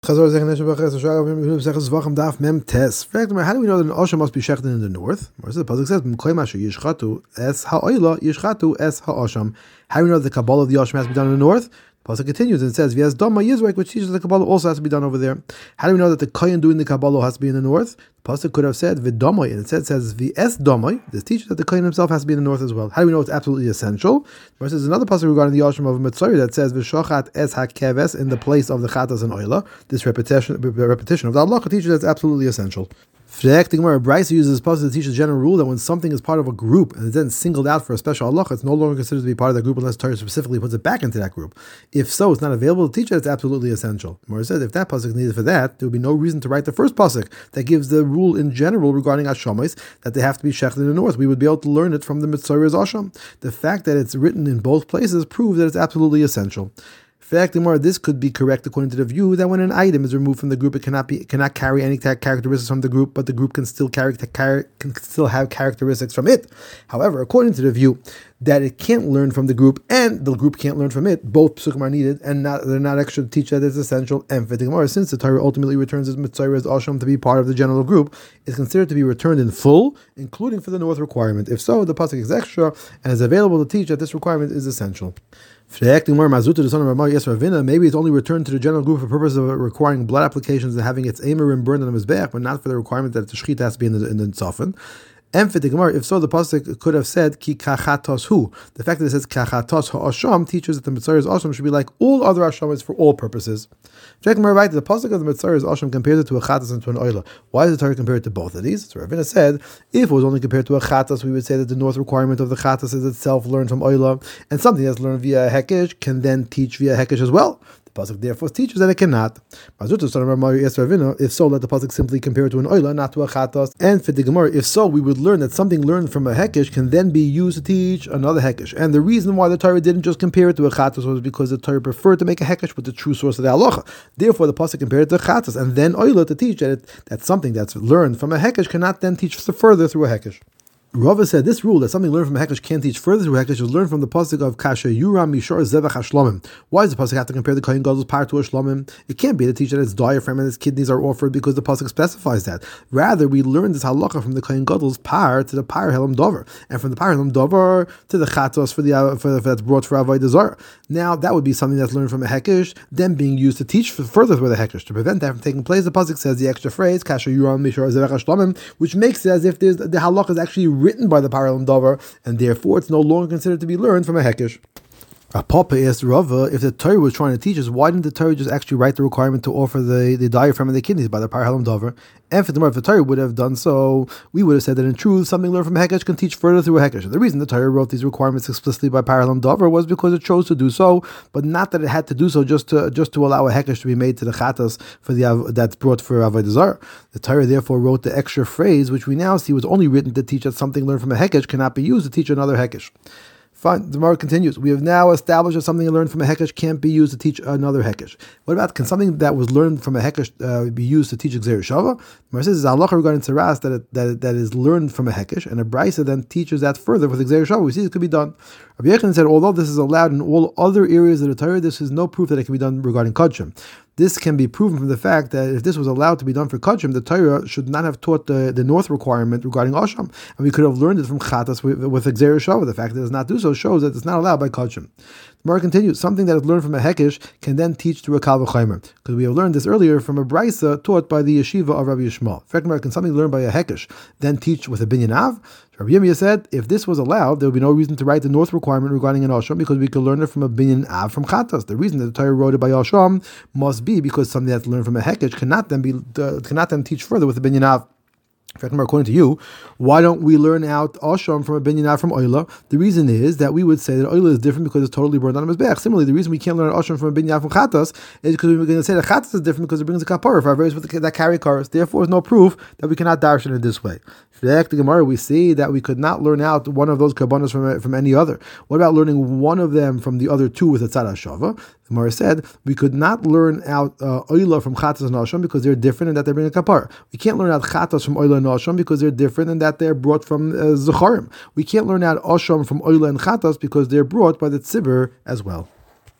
How do we know that an Osha must be shechted in the north? The pasuk says, how do we know that the Kabbalah of the Osha has to be done in the north? The pasuk continues and says, which teaches the Kabbalah also has to be done over there. How do we know that the Kohen doing the Kabbalah has to be in the north? The pasuk could have said V'domai, and instead says V'es domai. This teaches that the Kohen himself has to be in the north as well. How do we know it's absolutely essential? Versus another pasuk regarding the Yashim of Mitzrayim that says V'shochat es hakeves, in the place of the Chatas and Oila. This repetition of the halacha teaches that it's absolutely essential. Bryce uses this pasuk to teach a general rule that when something is part of a group and is then singled out for a special halacha, it's no longer considered to be part of that group unless Torah specifically puts it back into that group. If so, it's not available to teach it, it's absolutely essential. Mora says if that pasuk is needed for that, there would be no reason to write the first pasuk that gives the rule in general regarding Hashamis that they have to be shechted in the north. We would be able to learn it from the Mitzrayim's Asham. The fact that it's written in both places proves that it's absolutely essential. This could be correct according to the view that when an item is removed from the group, it cannot carry any characteristics from the group, but the group can still have characteristics from it. However, according to the view that it can't learn from the group and the group can't learn from it, both psukim are needed, and they're not extra to teach that it's essential. And since the Torah ultimately returns its mitzvah as asham to be part of the general group, it's considered to be returned in full, including for the north requirement. If so, the pasuk is extra and is available to teach that this requirement is essential. Maybe it's only returned to the general group for purpose of requiring blood applications and having its aimerim burned on the mizbeach, but not for the requirement that the shechita has to be in the tzafin. If so, the pasuk could have said ki kachatos hu. The fact that it says kachatos ha'asham teaches that the Mitzrayim's asham should be like all other ashamas for all purposes. Check more right. The pasuk of the Mitzrayim's asham compares it to a chatas and to an oila. Why is the Torah compared to both of these? So Ravina said, if it was only compared to a chatas, we would say that the north requirement of the chatas is itself learned from oila, and something that's learned via hekesh can then teach via hekesh as well. The pasuk therefore teaches that it cannot. If so, let the pasuk simply compare it to an oila, not to a chatas. And for the Gemara, if so, we would learn that something learned from a hekesh can then be used to teach another hekesh. And the reason why the Torah didn't just compare it to a chatas was because the Torah preferred to make a hekesh with the true source of the halacha. Therefore, the pasuk compared it to chatas and then oila to teach that something that's learned from a hekesh cannot then teach further through a hekesh. Rava said this rule that something learned from a hekesh can't teach further through hekesh was learned from the pasuk of Kasha Yuram Mishor Zevach HaShlomim. Why does the pasuk have to compare the Kohen Gadol's power to a Shlomim? It can't be to teach that its diaphragm and its kidneys are offered because the pasuk specifies that. Rather, we learn this halacha from the Kohen Gadol's power to the power Helam Dover, and from the power Helam Dover to the Chatos for that's brought for Avodah Zarah. Now that would be something that's learned from a hekesh, then being used to teach further through the hekesh. To prevent that from taking place, the pasuk says the extra phrase Kasha Yuram Mishor Zevach HaShlomim, which makes it as if the halacha is actually written by the power Helam Dover, and therefore it's no longer considered to be learned from a hekesh. Papa asked Rava, if the Torah was trying to teach us, why didn't the Torah just actually write the requirement to offer the diaphragm and the kidneys by the power Helam Dover? And for the if the Torah would have done so, we would have said that in truth, something learned from a hekesh can teach further through a hekesh. And the reason the Torah wrote these requirements explicitly by power Helam Dover was because it chose to do so, but not that it had to do so just to allow a hekesh to be made to the chatas for that's brought for Avodah Zarah. The Torah therefore wrote the extra phrase, which we now see was only written to teach that something learned from a hekesh cannot be used to teach another hekesh. Fine. The Gemara continues. We have now established that something learned from a hekesh can't be used to teach another hekesh. What about, can something that was learned from a hekesh be used to teach Gzeir Shava? The Gemara says, halacha regarding tzaras that is learned from a hekesh, and a brisa then teaches that further with Gzeir Shava. We see it could be done. Rabbi Yechon said, although this is allowed in all other areas of the Torah, this is no proof that it can be done regarding Kodshim. This can be proven from the fact that if this was allowed to be done for Kodshim, the Torah should not have taught the north requirement regarding Asham, and we could have learned it from Chatas with Gzeir Shava. The fact that it does not do so shows that it's not allowed by Kodshim. The Gemara continues, something that is learned from a hekesh can then teach through a kal v'chaimer, because we have learned this earlier from a brisa taught by the yeshiva of Rabbi Yishmael. Can something learned by a hekesh then teach with a binyan av? Rabbi Yirmiyah said, if this was allowed, there would be no reason to write the north requirement regarding an asham, because we could learn it from a binyan av from chatas. The reason that the Torah wrote it by asham must be because something that's learned from a hekesh cannot then teach further with a binyan av. According to you, why don't we learn out Asham from a binyan from Oila? The reason is that we would say that Oila is different because it's totally burned on a mizbeach. Similarly, the reason we can't learn Asham from a binyan from Chatas is because we're going to say that Chatas is different because it brings a kapara for our various that carry cars. Therefore, there's no proof that we cannot darshan it this way. The Gemara, we see that we could not learn out one of those kabbanas from any other. What about learning one of them from the other two with a tzad hashava? The Gemara said we could not learn out oila from chatas and asham because they're different and that they bring a kapar. We can't learn out chatas from oila and asham because they're different and that they're brought from zacharim. We can't learn out asham from oila and chatas because they're brought by the tzibur as well.